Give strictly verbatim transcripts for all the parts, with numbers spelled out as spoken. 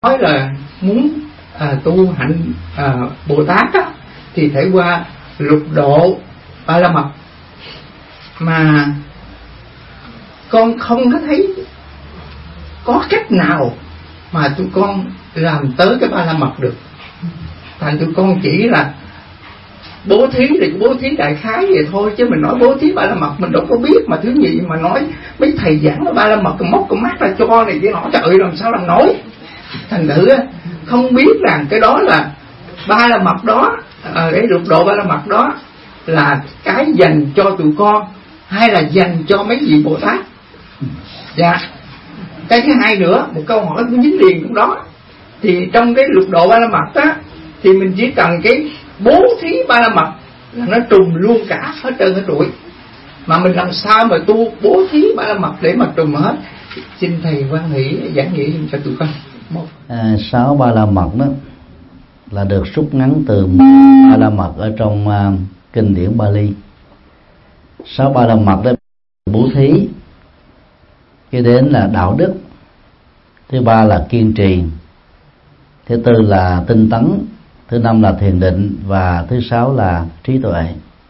nói là muốn à, tu hạnh à, Bồ Tát á, thì phải qua lục độ Ba La Mật, mà con không có thấy có cách nào mà tụi con làm tới cái Ba La Mật được. Thành tụi con chỉ là bố thí thì bố thí đại khái vậy thôi, chứ mình nói bố thí Ba La Mật mình đâu có biết. Mà thứ nhì mà nói mấy thầy giảng là Ba La Mật móc cái mắt ra cho này kia nọ, trời ơi làm sao làm nổi. Thành thử không biết rằng cái đó là Ba La Mật đó, à, cái lục độ Ba La Mật đó là cái dành cho tụi con hay là dành cho mấy vị Bồ Tát. Dạ. Cái thứ hai nữa, một câu hỏi cũng dính liền cũng đó, thì trong cái lục độ Ba La Mật á, thì mình chỉ cần cái bố thí Ba La Mật là nó trùng luôn cả hết trơn hết trụi. Mà mình làm sao mà tu bố thí Ba La Mật để mà trùng hết? Xin thầy quan hỷ giảng nghĩa cho tụi con. Một à, sáu Ba La Mật đó là được rút ngắn từ Ba La Mật ở trong uh, kinh điển Bali. Sáu Ba La Mật đó: bố thí, cái đến là đạo đức, thứ ba là kiên trì, thứ tư là tinh tấn, thứ năm là thiền định, và thứ sáu là trí tuệ.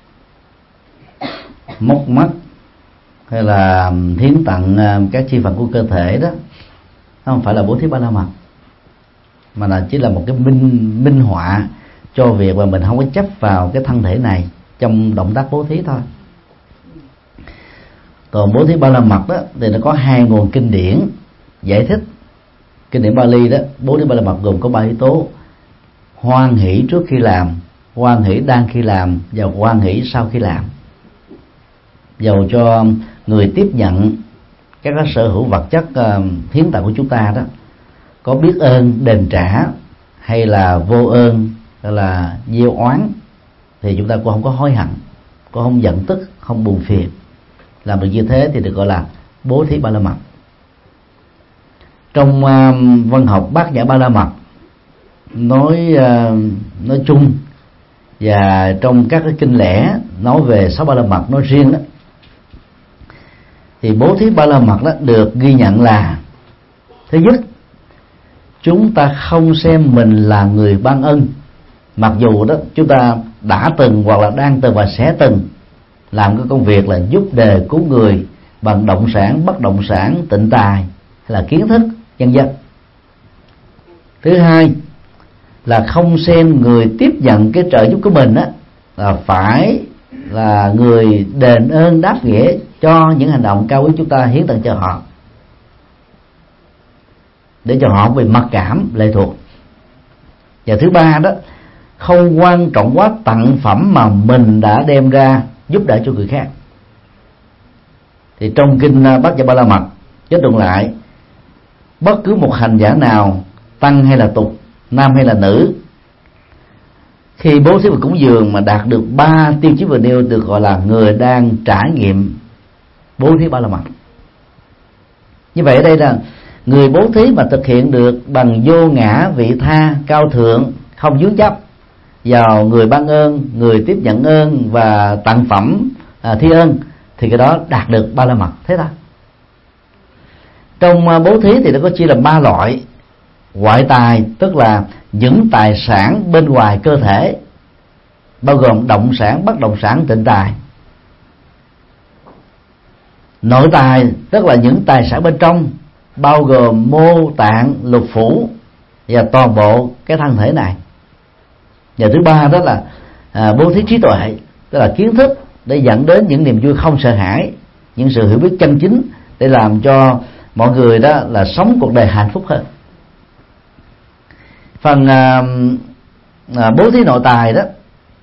Móc mắt hay là hiến tặng các chi phần của cơ thể đó không phải là bố thí Ba La Mật, mà là chỉ là một cái minh minh họa cho việc mà mình không có chấp vào cái thân thể này trong động tác bố thí thôi. Còn bố thí Ba La Mật đó thì nó có hai nguồn kinh điển giải thích. Kinh điển Bali đó, bố thí Ba La Mật gồm có ba yếu tố: hoan hỷ trước khi làm, hoan hỷ đang khi làm, và hoan hỷ sau khi làm. Dầu cho người tiếp nhận các sở hữu vật chất uh, hiến tặng của chúng ta đó có biết ơn đền trả hay là vô ơn hay là gieo oán, thì chúng ta cũng không có hối hận, cũng không giận tức, không buồn phiền. Làm được như thế thì được gọi là bố thí Ba La Mật. Trong uh, văn học Bát Nhã Ba La Mật nói uh, nói chung, và trong các cái kinh lẻ nói về sáu Ba La Mật nói riêng đó, thì bố thí Ba La Mật đó được ghi nhận là: thứ nhất, chúng ta không xem mình là người ban ân, mặc dù đó chúng ta đã từng hoặc là đang từng và sẽ từng làm cái công việc là giúp đề cứu người bằng động sản, bất động sản, tịnh tài hay là kiến thức, vân vân. Thứ hai là không xem người tiếp nhận cái trợ giúp của mình á là phải là người đền ơn đáp nghĩa cho những hành động cao quý chúng ta hiến tặng cho họ, để cho họ bị mặc cảm lệ thuộc. Và thứ ba đó, không quan trọng quá tặng phẩm mà mình đã đem ra giúp đỡ cho người khác. Thì trong kinh Bát Nhã Ba La Mật kết luận lại, bất cứ một hành giả nào, tăng hay là tục, nam hay là nữ, khi bố thí và cúng dường mà đạt được ba tiêu chí vừa nêu được gọi là người đang trải nghiệm bố thí Ba La Mật. Như vậy ở đây là người bố thí mà thực hiện được bằng vô ngã vị tha cao thượng, không vướng chấp vào người ban ơn, người tiếp nhận ơn và tặng phẩm à, thi ơn, thì cái đó đạt được Ba La Mật. Thế thôi. Trong bố thí thì nó có chia làm ba loại: ngoại tài, tức là những tài sản bên ngoài cơ thể, bao gồm động sản, bất động sản, tịnh tài. Nội tài, tức là những tài sản bên trong, bao gồm mô tạng, lục phủ và toàn bộ cái thân thể này. Và thứ ba đó là à, bố thí trí tuệ, tức là kiến thức để dẫn đến những niềm vui không sợ hãi, những sự hiểu biết chân chính để làm cho mọi người đó là sống cuộc đời hạnh phúc hơn. Phần à, à, bố thí nội tài đó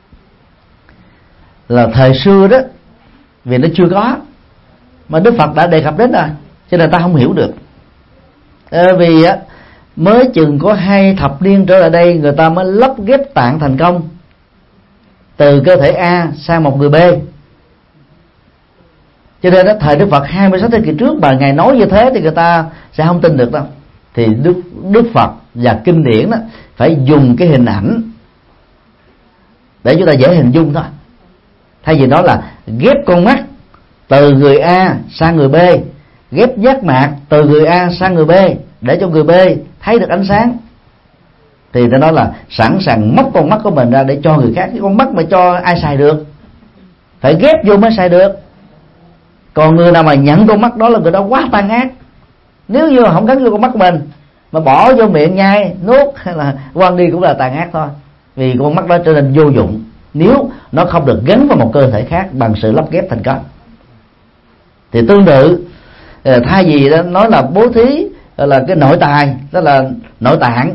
là thời xưa đó, vì nó chưa có, mà Đức Phật đã đề cập đến rồi, cho nên ta không hiểu được. À, vì á, mới chừng có hai thập niên trở lại đây, người ta mới lắp ghép tạng thành công từ cơ thể A sang một người B. Cho nên đó, thời Đức Phật hai mươi sáu thế kỷ trước mà Ngài nói như thế thì người ta sẽ không tin được đâu. Thì Đức, Đức Phật và kinh điển đó phải dùng cái hình ảnh để chúng ta dễ hình dung thôi. Thay vì đó là ghép con mắt từ người A sang người B, ghép giác mạc từ người A sang người B, để cho người B thấy được ánh sáng, thì ta nói là sẵn sàng móc con mắt của mình ra để cho người khác. Cái con mắt mà cho ai xài được, phải ghép vô mới xài được. Còn người nào mà nhận con mắt đó là người đó quá tàn ác. Nếu như không gắn vô con mắt của mình mà bỏ vô miệng nhai nuốt hay là quăng đi cũng là tàn ác thôi, vì con mắt đó trở nên vô dụng nếu nó không được gắn vào một cơ thể khác bằng sự lắp ghép thành công. Thì tương tự, thay vì đó nói là bố thí là cái nội tài, đó là nội tạng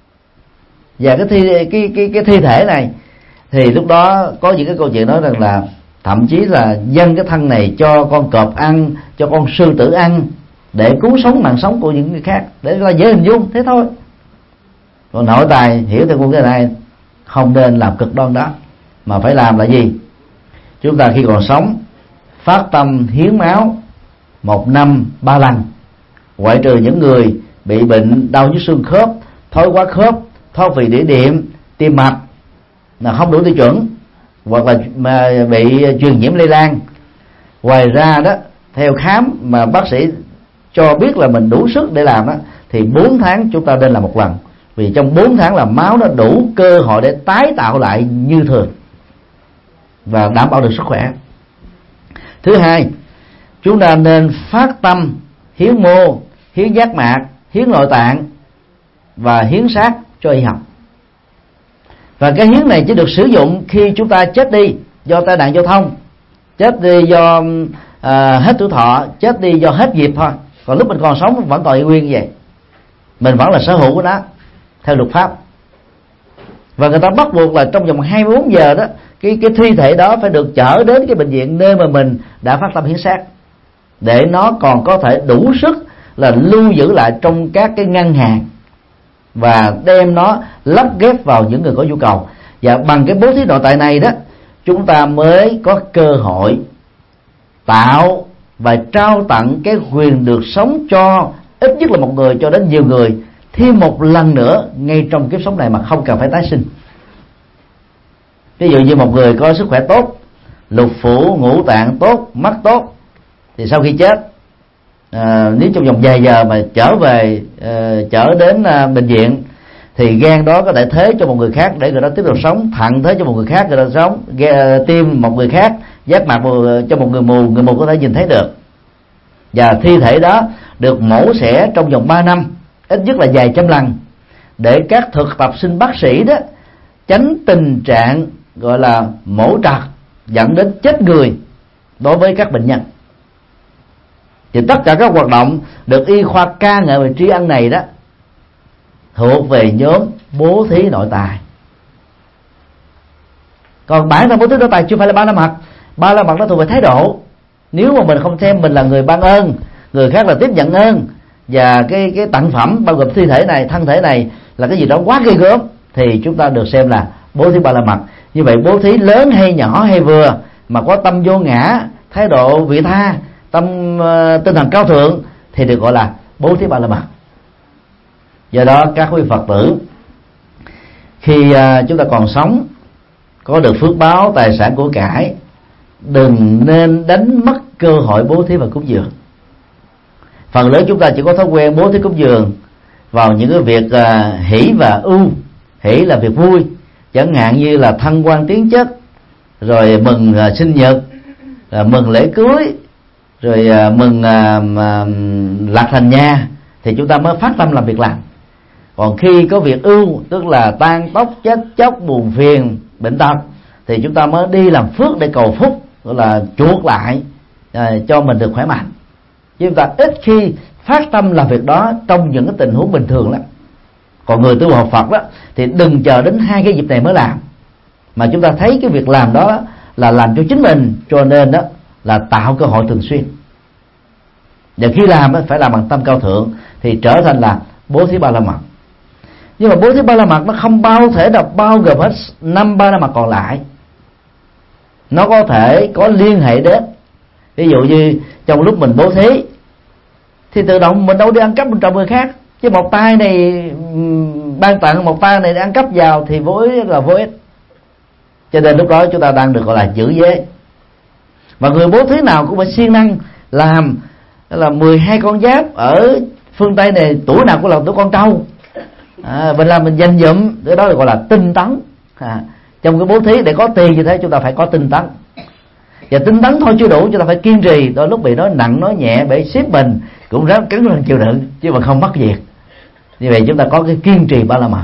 và cái thi cái cái cái thi thể này, thì lúc đó có những cái câu chuyện nói rằng là thậm chí là dâng cái thân này cho con cọp ăn, cho con sư tử ăn, để cứu sống mạng sống của những người khác, để chúng ta dễ hình dung thế thôi. Còn nội tài hiểu theo con cái này không nên làm cực đoan đó, mà phải làm là gì? Chúng ta khi còn sống phát tâm hiến máu một năm ba lần, ngoại trừ những người bị bệnh đau nhức xương khớp, thoái hóa khớp, thoát vị đĩa đệm, tim mạch là không đủ tiêu chuẩn, hoặc là mà bị truyền nhiễm lây lan. Ngoài ra đó, theo khám mà bác sĩ cho biết là mình đủ sức để làm đó, thì bốn tháng chúng ta nên làm một lần, vì trong bốn tháng là máu nó đủ cơ hội để tái tạo lại như thường và đảm bảo được sức khỏe. Thứ hai, chúng ta nên phát tâm hiến mô, hiến giác mạc, hiến nội tạng và hiến xác cho y học. Và cái hiến này chỉ được sử dụng khi chúng ta chết đi do tai nạn giao thông, chết đi do à, hết tuổi thọ, chết đi do hết nghiệp thôi. Còn lúc mình còn sống vẫn còn y nguyên như vậy, mình vẫn là sở hữu của nó theo luật pháp. Và người ta bắt buộc là trong vòng hai mươi bốn giờ đó, cái cái thi thể đó phải được chở đến cái bệnh viện nơi mà mình đã phát tâm hiến xác, để nó còn có thể đủ sức là lưu giữ lại trong các cái ngân hàng và đem nó lắp ghép vào những người có nhu cầu. Và bằng cái bố thí nội tại này đó, chúng ta mới có cơ hội tạo và trao tặng cái quyền được sống cho ít nhất là một người cho đến nhiều người thêm một lần nữa ngay trong kiếp sống này mà không cần phải tái sinh. Ví dụ như một người có sức khỏe tốt, lục phủ ngũ tạng tốt, mắt tốt, thì sau khi chết, à, nếu trong vòng vài giờ mà trở về à, trở đến à, bệnh viện, thì gan đó có thể thế cho một người khác để người đó tiếp tục sống, thận thế cho một người khác người đó sống, tim một người khác, giác mạc cho một người mù, người mù có thể nhìn thấy được. Và thi thể đó được mổ xẻ trong vòng ba năm, ít nhất là vài trăm lần, để các thực tập sinh bác sĩ đó tránh tình trạng gọi là mổ trật dẫn đến chết người đối với các bệnh nhân. Thì tất cả các hoạt động được y khoa ca ngợi về tri ân này đó thuộc về nhóm bố thí nội tài. Còn bản thân bố thí nội tài chưa phải là ba la mật. Ba la mật nó thuộc về thái độ. Nếu mà mình không xem mình là người ban ơn, người khác là tiếp nhận ơn, và cái cái tặng phẩm bao gồm thi thể này, thân thể này là cái gì đó quá ghê gớm, thì chúng ta được xem là bố thí ba la mật. Như vậy bố thí lớn hay nhỏ hay vừa mà có tâm vô ngã, thái độ vị tha, tâm uh, tinh thần cao thượng thì được gọi là bố thí ba la mật. Do đó các quý Phật tử khi uh, chúng ta còn sống, có được phước báo tài sản của cải, đừng nên đánh mất cơ hội bố thí và cúng dường. Phần lớn chúng ta chỉ có thói quen bố thí cúng dường vào những cái việc uh, hỷ và ưu. Hỷ là việc vui, chẳng hạn như là thăng quan tiến chức, rồi mừng uh, sinh nhật, uh, mừng lễ cưới, rồi uh, mừng uh, uh, lạc thành nha, thì chúng ta mới phát tâm làm việc làm. Còn khi có việc ưu, tức là tan tóc, chết chóc, buồn phiền, bệnh tật, thì chúng ta mới đi làm phước để cầu phúc, gọi là chuộc lại uh, cho mình được khỏe mạnh. Chứ chúng ta ít khi phát tâm làm việc đó trong những cái tình huống bình thường lắm. Còn người tu học Phật đó thì đừng chờ đến hai cái dịp này mới làm, mà chúng ta thấy cái việc làm đó là làm cho chính mình, cho nên đó là tạo cơ hội thường xuyên. Và khi làm đó, phải làm bằng tâm cao thượng thì trở thành là bố thí ba la mật. Nhưng mà bố thí ba la mật nó không bao thể là bao gồm hết năm ba la mật còn lại. Nó có thể có liên hệ đến, ví dụ như trong lúc mình bố thí thì tự động mình đâu đi ăn cắp bên trong người khác, chứ một tay này ban tặng, một tay này ăn cắp vào thì vô ích là vô ích. Cho nên lúc đó chúng ta đang được gọi là giữ giới. Và người bố thí nào cũng phải siêng năng làm là mười hai con giáp ở phương Tây này tuổi nào cũng là tuổi con trâu, à, mình làm mình dành dụm, cái đó gọi là tinh tấn. À, trong cái bố thí để có tiền như thế chúng ta phải có tinh tấn, và tinh tấn thôi chưa đủ, chúng ta phải kiên trì. Đôi lúc bị nói nặng nói nhẹ để xếp mình cũng ráng cứng rắn chịu đựng, chứ mà không mất việc. Như vậy chúng ta có cái kiên trì ba la mật.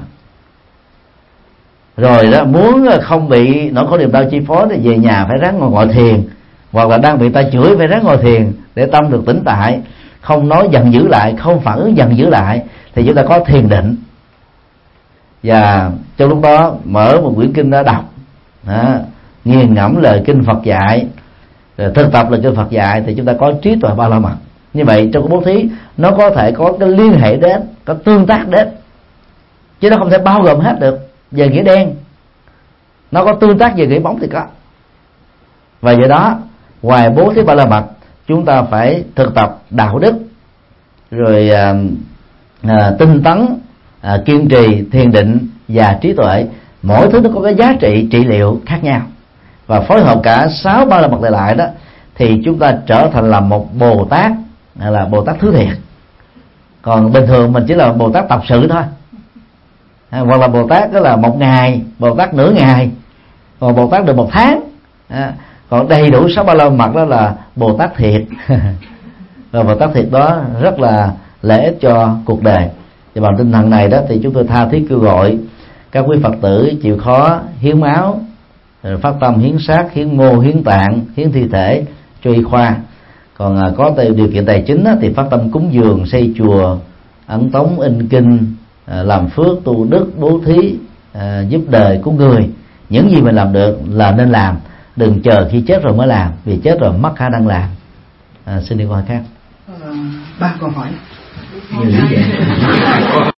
Rồi đó, muốn không bị nỗi khổ niềm đau chi phối thì về nhà phải ráng ngồi ngồi thiền, hoặc là đang bị ta chửi phải ráng ngồi thiền để tâm được tĩnh tại, không nói giận dữ lại, không phản ứng giận dữ lại, thì chúng ta có thiền định. Và trong lúc đó mở một quyển kinh đã đọc, đó, nghiền ngẫm lời kinh Phật dạy, rồi thực tập lời kinh Phật dạy, thì chúng ta có trí tuệ ba la mật. Như vậy trong cái bố thí nó có thể có cái liên hệ đến, có tương tác đến, chứ nó không thể bao gồm hết được về nghĩa đen. Nó có tương tác về nghĩa bóng thì có. Và do đó ngoài bố thí ba la mật, chúng ta phải thực tập đạo đức, rồi à, à, tinh tấn, à, kiên trì, thiền định và trí tuệ. Mỗi thứ nó có cái giá trị trị liệu khác nhau, và phối hợp cả sáu ba la mật lại lại đó, thì chúng ta trở thành là một Bồ Tát, là Bồ Tát thứ thiệt. Còn bình thường mình chỉ là Bồ Tát tập sự thôi, à, hoặc là Bồ Tát đó là một ngày, Bồ Tát nửa ngày, còn Bồ Tát được một tháng, à, còn đầy đủ sáu ba la mật đó là Bồ Tát thiệt. Và Bồ Tát thiệt đó rất là lợi ích cho cuộc đời. Và bằng tinh thần này đó thì chúng tôi tha thiết kêu gọi các quý Phật tử chịu khó hiến máu, rồi phát tâm hiến xác, hiến mô, hiến tạng, hiến thi thể cho y khoa. Còn à, có điều kiện tài chính á, thì phát tâm cúng dường, xây chùa, ấn tống, in kinh, à, làm phước, tu đức, bố thí, à, giúp đời của người. Những gì mình làm được là nên làm, đừng chờ khi chết rồi mới làm, vì chết rồi mất khả năng làm. À, xin đi qua khác. Ba câu hỏi.